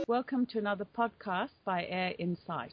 Welcome to another podcast by Air Insight.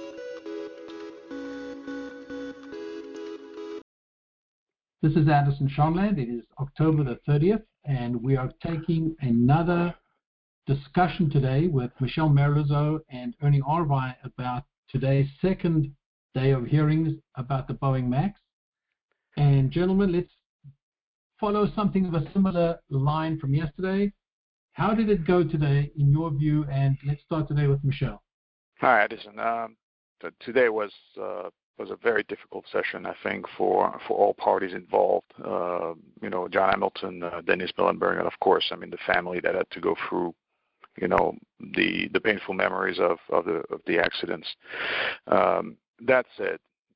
This is Anderson Schonland. It is October the 30th, and we are taking another discussion today with Michelle Mariluzzo and Ernie Arvai about today's second day of hearings about the Boeing MAX. And gentlemen, let's follow something of a similar line from yesterday. How did it go today in your view? And let's start today with Michelle. Hi, Edison. Today was a very difficult session, I think, for all parties involved. John Hamilton, Dennis Muilenburg, and of course, the family that had to go through, the painful memories of the accidents. That said,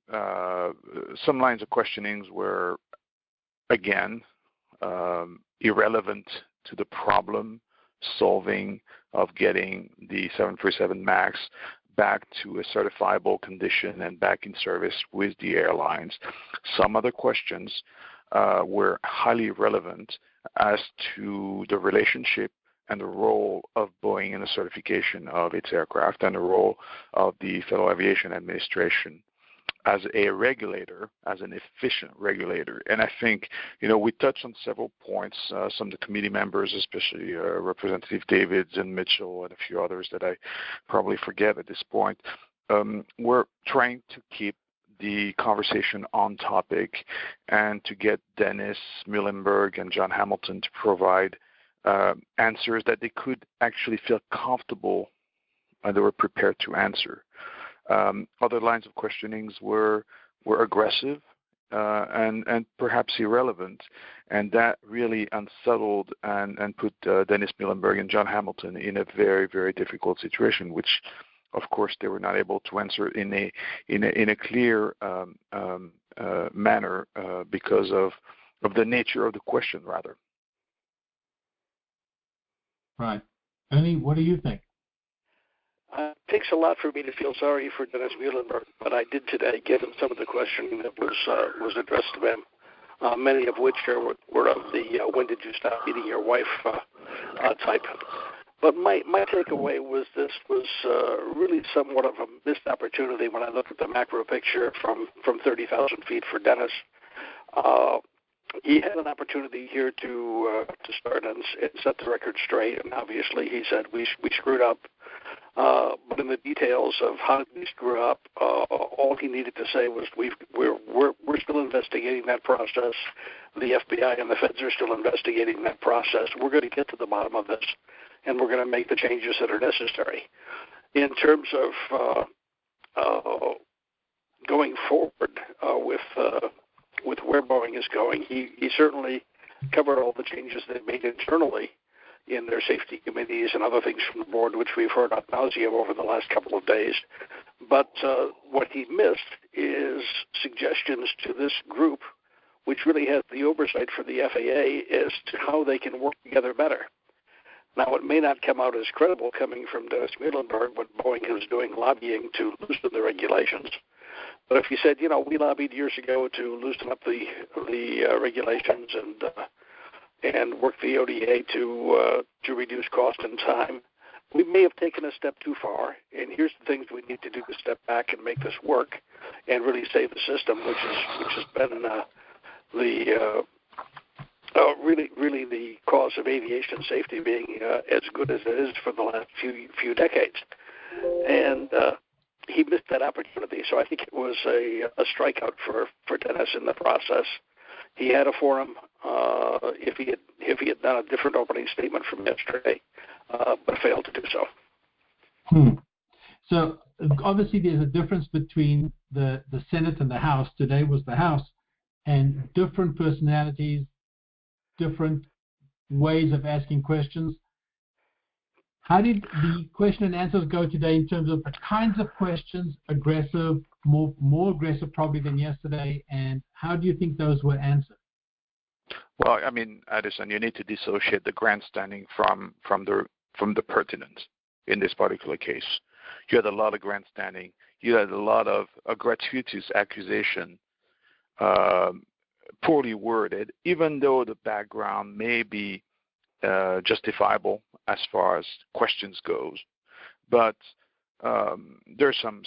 some lines of questionings were, again, irrelevant to the problem solving of getting the 737 MAX back to a certifiable condition and back in service with the airlines. Some other questions were highly relevant as to the relationship and the role of Boeing in the certification of its aircraft and the role of the Federal Aviation Administration as a regulator, as an efficient regulator. And I think, we touched on several points, some of the committee members, especially Representative Davids and Mitchell and a few others that I probably forget at this point, were trying to keep the conversation on topic and to get Dennis Muilenburg and John Hamilton to provide answers that they could actually feel comfortable and they were prepared to answer. Other lines of questionings were aggressive and perhaps irrelevant, and that really unsettled and put Dennis Muilenburg and John Hamilton in a very, very difficult situation, which, of course, they were not able to answer in a clear manner because of the nature of the question, rather. Right. Ernie, what do you think? It takes a lot for me to feel sorry for Dennis Muilenburg, but I did today give him some of the questioning that was addressed to him, many of which were of the when did you stop beating your wife type. But my takeaway was this was really somewhat of a missed opportunity when I look at the macro picture from 30,000 feet for Dennis. He had an opportunity here to start and set the record straight, and obviously he said we screwed up. But in the details of how did we screw up, all he needed to say was we're still investigating that process. The FBI and the feds are still investigating that process. We're going to get to the bottom of this, and we're going to make the changes that are necessary. In terms of going forward with where Boeing is going, he certainly covered all the changes they've made internally in their safety committees and other things from the board, which we've heard ad nauseum over the last couple of days. But what he missed is suggestions to this group, which really has the oversight for the FAA, as to how they can work together better. Now, it may not come out as credible coming from Dennis Muilenburg, what Boeing is doing lobbying to loosen the regulations. But if you said, we lobbied years ago to loosen up the regulations and work the ODA to reduce cost and time, we may have taken a step too far. And here's the things we need to do to step back and make this work and really save the system, which has been really the cause of aviation safety being as good as it is for the last few decades. And he missed that opportunity. So I think it was a strikeout for Dennis in the process. He had a forum if he had done a different opening statement from yesterday, but failed to do so. So obviously there's a difference between the Senate and the House. Today was the House, and different personalities, different ways of asking questions. How did the question and answers go today in terms of the kinds of questions, aggressive, more aggressive probably than yesterday, and how do you think those were answered? Well, Edison, you need to dissociate the grandstanding from the pertinence in this particular case. You had a lot of grandstanding. You had a lot of a gratuitous accusation, poorly worded, even though the background may be justifiable as far as questions goes. But there's some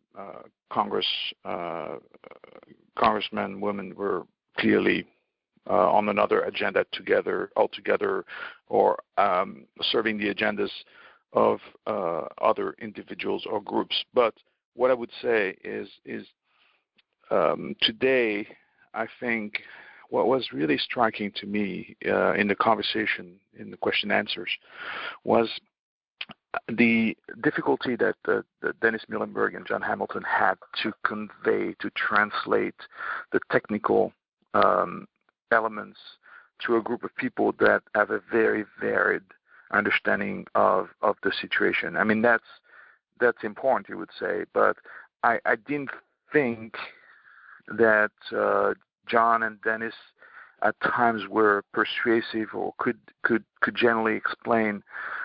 congressmen, women were clearly on another agenda altogether, or serving the agendas of other individuals or groups. But what I would say is today, I think what was really striking to me in the conversation, in the question and answers, was the difficulty that Dennis Muilenburg and John Hamilton had to convey, to translate the technical elements to a group of people that have a very varied understanding of the situation. I mean, that's important, you would say, but I didn't think that John and Dennis at times were persuasive or could generally explain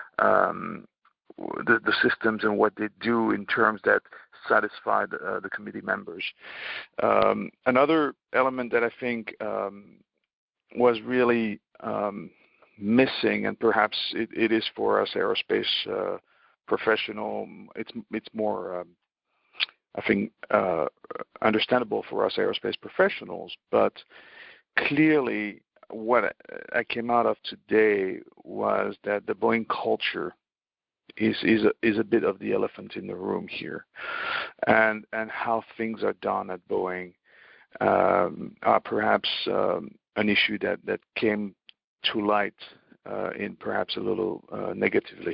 the systems and what they do in terms that satisfy the committee members. Another element that I think was really missing, and perhaps it is for us aerospace professional, it's more I think understandable for us aerospace professionals, but clearly what I came out of today was that the Boeing culture is a bit of the elephant in the room here, and how things are done at Boeing are perhaps an issue that came to light in perhaps a little negatively.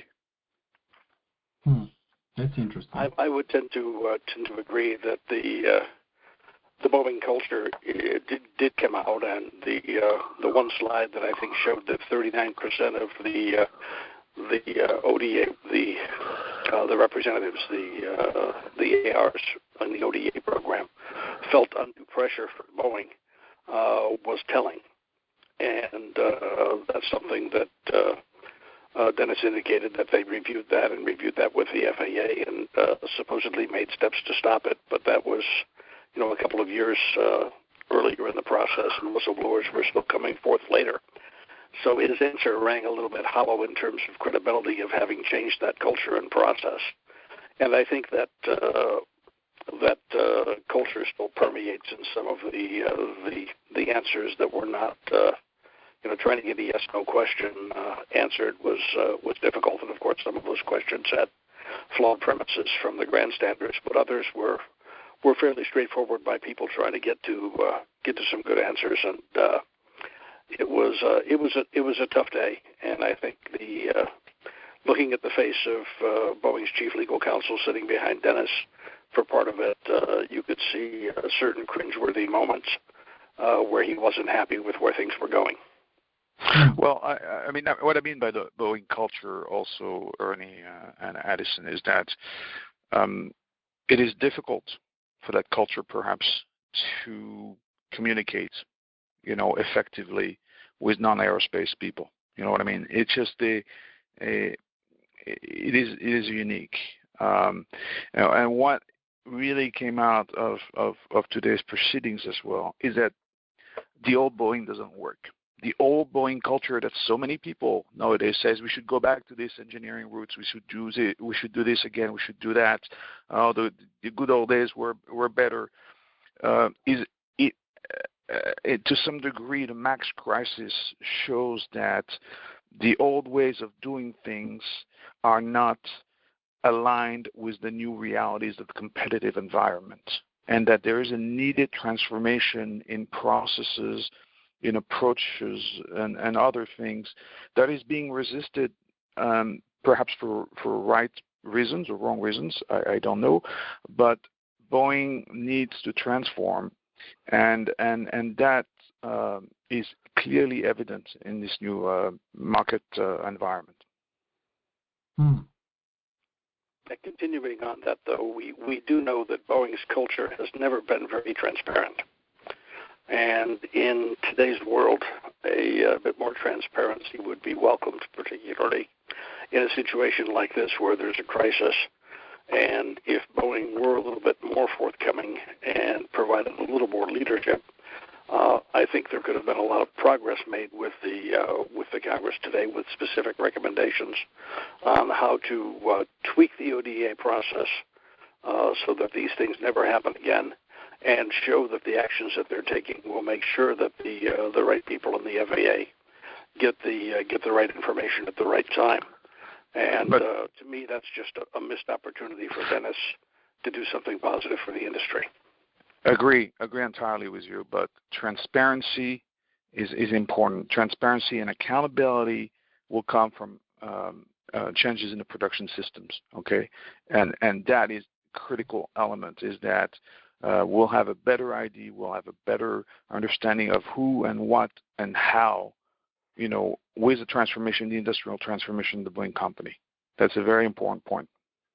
That's interesting. I would tend to agree that the Boeing culture did come out, and the one slide that I think showed that 39% of the ODA, the representatives, the ARs in the ODA program felt undue pressure from Boeing was telling, and that's something that Dennis indicated that they reviewed that with the FAA and supposedly made steps to stop it, but that was a couple of years earlier in the process, and whistleblowers were still coming forth later. So his answer rang a little bit hollow in terms of credibility of having changed that culture and process. And I think that culture still permeates in some of the answers that were not, trying to get a yes/no question answered was difficult. And of course, some of those questions had flawed premises from the grandstanders, but others were fairly straightforward by people trying to get to some good answers. And it was a tough day, and I think looking at the face of Boeing's chief legal counsel sitting behind Dennis for part of it, you could see certain cringeworthy moments where he wasn't happy with where things were going. Well, I mean, what I mean by the Boeing culture also, Ernie and Addison, is that it is difficult for that culture perhaps to communicate effectively with non-aerospace people. You know what I mean? It's just it is unique. And what really came out of today's proceedings as well is that the old Boeing doesn't work. The old Boeing culture that so many people nowadays says we should go back to this engineering roots, we should do this again, we should do that. The good old days were better. To some degree, the MAX crisis shows that the old ways of doing things are not aligned with the new realities of the competitive environment, and that there is a needed transformation in processes, in approaches, and other things that is being resisted, perhaps for right reasons or wrong reasons, I don't know, but Boeing needs to transform. And that is clearly evident in this new market environment. Continuing on that, though, we do know that Boeing's culture has never been very transparent. And in today's world, a bit more transparency would be welcomed, particularly in a situation like this where there's a crisis. And if Boeing were a little bit more forthcoming and provided a little more leadership, I think there could have been a lot of progress made with the Congress today, with specific recommendations on how to tweak the ODA process so that these things never happen again, and show that the actions that they're taking will make sure that the right people in the FAA get the right information at the right time. And to me, that's just a missed opportunity for Dennis to do something positive for the industry. Agree entirely with you, but transparency is important. Transparency and accountability will come from changes in the production systems, okay? And that is critical element, is that we'll have a better idea, we'll have a better understanding of who and what and how, with the transformation, the industrial transformation of the Boeing company. That's a very important point.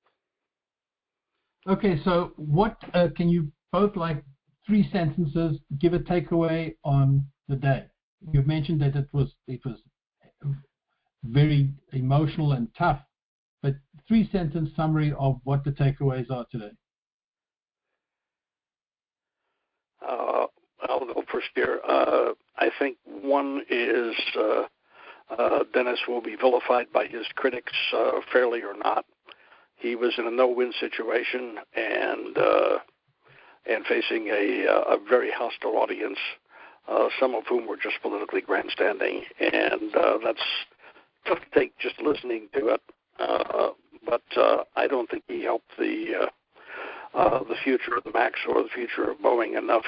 Okay, so what can you both, like 3 sentences, give a takeaway on the day? You've mentioned that it was very emotional and tough, but 3-sentence summary of what the takeaways are today. I'll go first here. I think one is Dennis will be vilified by his critics, fairly or not. He was in a no-win situation and facing a very hostile audience, some of whom were just politically grandstanding, and that's tough to take just listening to it. But I don't think he helped the future of the MAX or the future of Boeing enough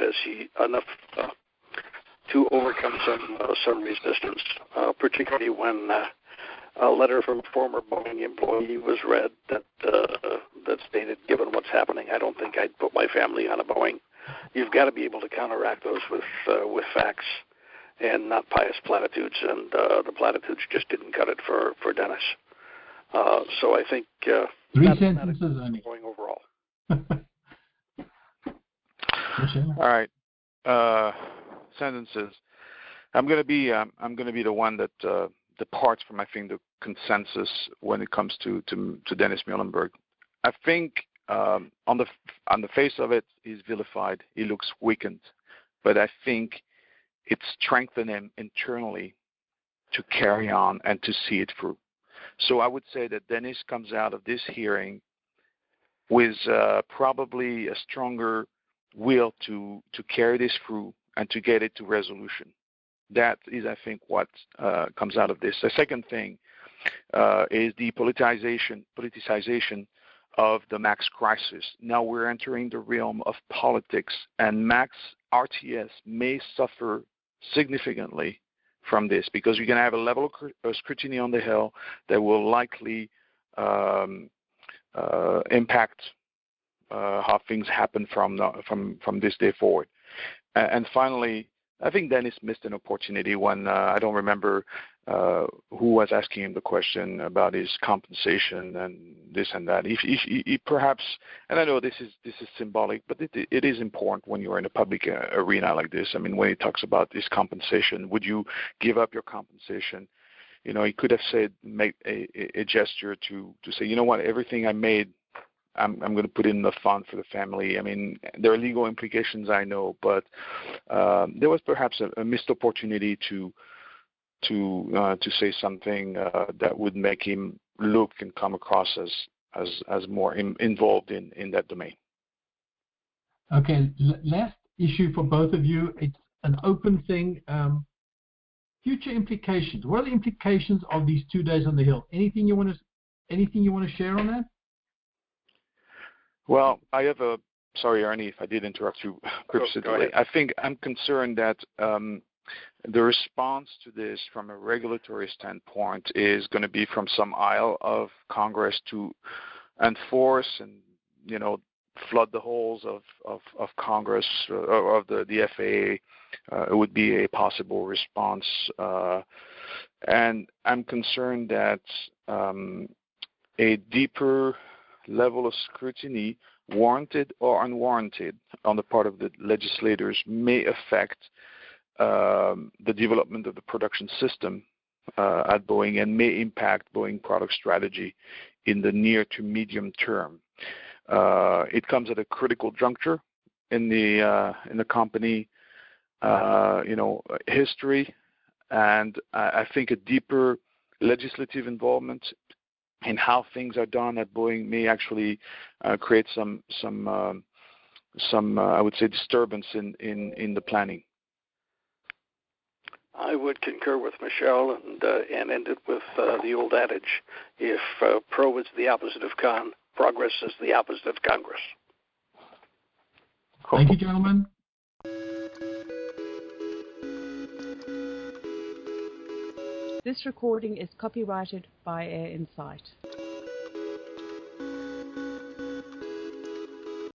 to overcome some resistance, particularly when a letter from a former Boeing employee was read that stated, given what's happening, I don't think I'd put my family on a Boeing. You've got to be able to counteract those with facts and not pious platitudes, and the platitudes just didn't cut it for Dennis. So I think 3 sentences only. Going overall. All right, sentences. I'm going to be the one that departs from, I think, the consensus when it comes to Dennis Muilenburg. I think on the face of it, he's vilified. He looks weakened, but I think it strengthened him internally to carry on and to see it through. So I would say that Dennis comes out of this hearing with probably a stronger will to carry this through and to get it to resolution. That is, I think, what comes out of this. The second thing is the politicization of the MAX crisis. Now we're entering the realm of politics, and MAX RTS may suffer significantly from this, because you're going to have a level of scrutiny on the Hill that will likely impact how things happen from this day forward. And finally, I think Dennis missed an opportunity when I don't remember who was asking him the question about his compensation and this and that. He perhaps, and I know this is symbolic, but it is important when you're in a public arena like this. I mean, when he talks about his compensation, would you give up your compensation? He could have said, make a gesture to say, you know what, everything I made, I'm going to put in the fund for the family. I mean, there are legal implications, I know, but there was perhaps a missed opportunity to say something that would make him look and come across as more involved in that domain. Okay, last issue for both of you. It's an open thing. Future implications. What are the implications of these 2 days on the Hill? Anything you want to share on that? Well, I have sorry, Ernie, if I did interrupt you purposely. I think I'm concerned that the response to this from a regulatory standpoint is going to be from some aisle of Congress to enforce and, flood the halls of Congress, of the FAA. It would be a possible response. And I'm concerned that a deeper level of scrutiny, warranted or unwarranted, on the part of the legislators may affect the development of the production system at Boeing and may impact Boeing product strategy in the near to medium term. It comes at a critical juncture in the company. history, and I think a deeper legislative involvement in how things are done at Boeing may actually create some I would say disturbance in the planning. I would concur with Michel and end it with the old adage: if pro is the opposite of con, progress is the opposite of Congress. Thank you, gentlemen. This recording is copyrighted by Air Insight.